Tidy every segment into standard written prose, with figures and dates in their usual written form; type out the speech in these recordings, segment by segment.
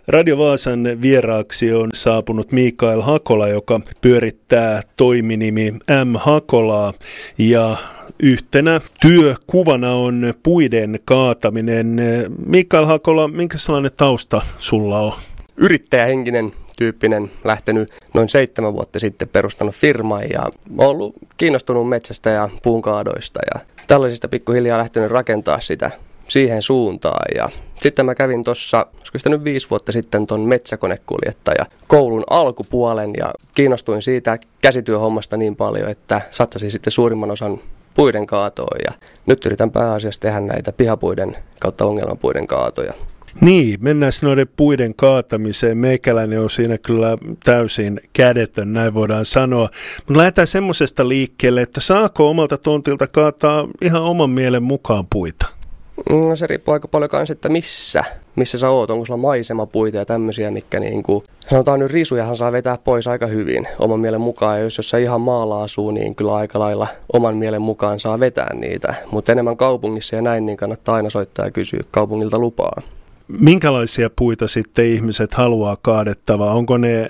Radio Vaasan vieraaksi on saapunut Mikael Hakola, joka pyörittää toiminimi M. Hakolaa, ja yhtenä työkuvana on puiden kaataminen. Mikael Hakola, minkä sellainen tausta sulla on? Yrittäjähenkinen tyyppinen, lähtenyt noin 7 vuotta sitten perustanut firman ja ollut kiinnostunut metsästä ja puunkaadoista ja tällaisista pikkuhiljaa lähtenyt rakentaa sitä siihen suuntaan. Ja sitten mä kävin tuossa, olisiko sitä nyt 5 vuotta sitten ton metsäkonekuljettaja koulun alkupuolen ja kiinnostuin siitä käsityöhommasta niin paljon, että satsasin sitten suurimman osan puiden kaatoon ja nyt yritän pääasiassa tehdä näitä pihapuiden kautta ongelmapuiden kaatoja. Niin, mennään noiden puiden kaatamiseen. Meikäläinen on siinä kyllä täysin kädetön, näin voidaan sanoa. Mutta lähdetään semmoisesta liikkeelle, että saako omalta tontilta kaataa ihan oman mielen mukaan puita? No, se riippuu aika paljon kanssa, että missä sä oot. Onko sulla maisemapuita ja tämmöisiä, mitkä niinku, sanotaan nyt risujahan saa vetää pois aika hyvin oman mielen mukaan. Ja jos sä ihan maalla asuu, niin kyllä aika lailla oman mielen mukaan saa vetää niitä. Mutta enemmän kaupungissa ja näin, niin kannattaa aina soittaa ja kysyä kaupungilta lupaa. Minkälaisia puita sitten ihmiset haluaa kaadettavaa? Onko ne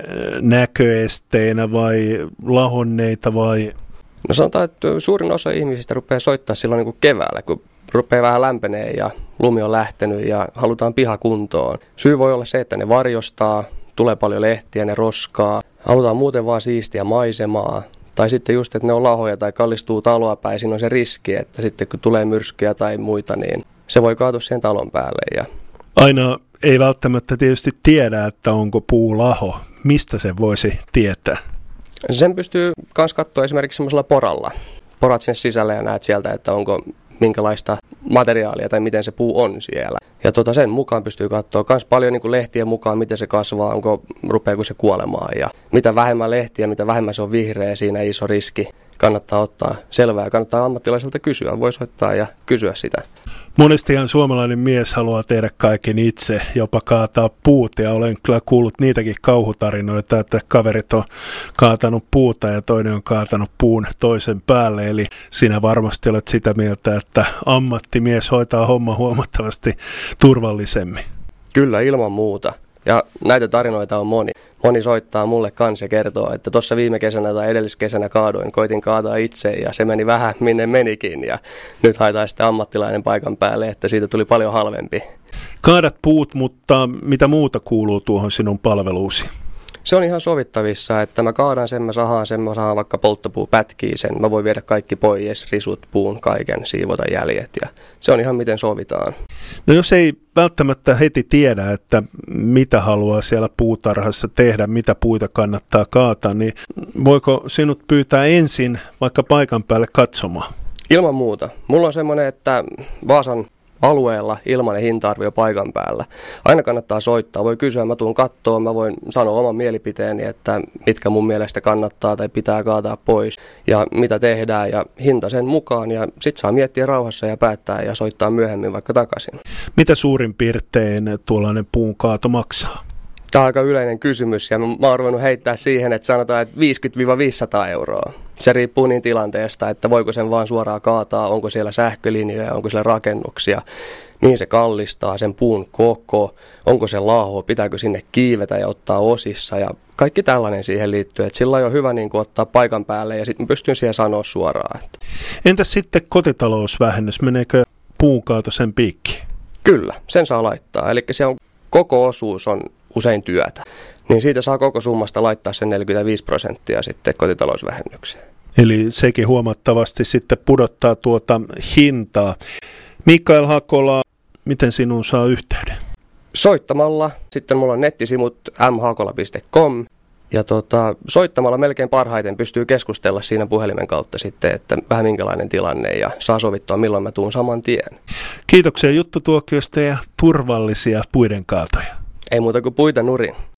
näköesteinä vai lahonneita vai? No sanotaan, että suurin osa ihmisistä rupeaa soittaa silloin niin kuin keväällä, kun rupeaa vähän lämpenee ja lumi on lähtenyt ja halutaan pihakuntoon. Syy voi olla se, että ne varjostaa, tulee paljon lehtiä, ne roskaa, halutaan muuten vaan siistiä maisemaa. Tai sitten just, että ne on lahoja tai kallistuu taloa päin, siinä on se riski, että sitten kun tulee myrskyjä tai muita, niin se voi kaatua siihen talon päälle. Ja aina ei välttämättä tietysti tiedä, että onko puu laho. Mistä se voisi tietää? Sen pystyy myös katsoa esimerkiksi semmoisella poralla. Porat sinne sisälle ja näet sieltä, että onko minkälaista materiaalia tai miten se puu on siellä. Ja sen mukaan pystyy katsoa myös paljon niin kuin lehtien mukaan, miten se kasvaa, rupeako se kuolemaan. Ja mitä vähemmän lehtiä, mitä vähemmän se on vihreä, siinä iso riski. Kannattaa ottaa selvää ja kannattaa ammattilaiselta kysyä. Voi soittaa ja kysyä sitä. Monestihan suomalainen mies haluaa tehdä kaiken itse, jopa kaataa puut, ja olen kyllä kuullut niitäkin kauhutarinoita, että kaverit on kaatanut puuta ja toinen on kaatanut puun toisen päälle, eli sinä varmasti olet sitä mieltä, että ammattimies hoitaa homma huomattavasti turvallisemmin. Kyllä, ilman muuta. Ja näitä tarinoita on moni. Moni soittaa mulle kanssa ja kertoo, että tuossa viime kesänä tai edelliskesänä koitin kaataa itse ja se meni vähän minne menikin. Ja nyt haetaan sitten ammattilainen paikan päälle, että siitä tuli paljon halvempi. Kaadat puut, mutta mitä muuta kuuluu tuohon sinun palveluusi? Se on ihan sovittavissa, että mä kaadan sen, mä sahaan vaikka polttopuu pätkii sen. Mä voin viedä kaikki pois, risut, puun, kaiken, siivota jäljet ja se on ihan miten sovitaan. No jos ei välttämättä heti tiedä, että mitä haluaa siellä puutarhassa tehdä, mitä puita kannattaa kaataa, niin voiko sinut pyytää ensin vaikka paikan päälle katsomaan? Ilman muuta. Mulla on semmoinen, että Vaasan alueella ilmainen hinta-arvio paikan päällä. Aina kannattaa soittaa. Voi kysyä, mä tuun kattoon, mä voin sanoa oman mielipiteeni, että mitkä mun mielestä kannattaa tai pitää kaataa pois ja mitä tehdään ja hinta sen mukaan. Ja sit saa miettiä rauhassa ja päättää ja soittaa myöhemmin vaikka takaisin. Mitä suurin piirtein tuollainen puun kaato maksaa? Tämä on aika yleinen kysymys ja mä oon ruvennut heittää siihen, että sanotaan, että 50-500 euroa. Se riippuu niin tilanteesta, että voiko sen vaan suoraan kaataa, onko siellä sähkölinjoja, onko siellä rakennuksia, mihin se kallistaa, sen puun koko, onko se laho, pitääkö sinne kiivetä ja ottaa osissa ja kaikki tällainen siihen liittyy. Että sillä on hyvä niin kuin ottaa paikan päälle ja sitten pystyn siihen sanoa suoraan. Entäs sitten kotitalousvähennys, meneekö puunkaato sen piikkiin? Kyllä, sen saa laittaa. Eli se on, koko osuus on usein työtä. Niin siitä saa koko summasta laittaa sen 45% sitten kotitalousvähennykseen. Eli sekin huomattavasti sitten pudottaa tuota hintaa. Mikael Hakola, miten sinun saa yhteyden? Soittamalla. Sitten mulla on nettisivut mhakola.com. Ja soittamalla melkein parhaiten pystyy keskustella siinä puhelimen kautta sitten, että vähän minkälainen tilanne ja saa sovittua milloin mä tuun saman tien. Kiitoksia juttutuokiosta ja turvallisia puiden kaatoja. Ei muuta kuin puita nurin.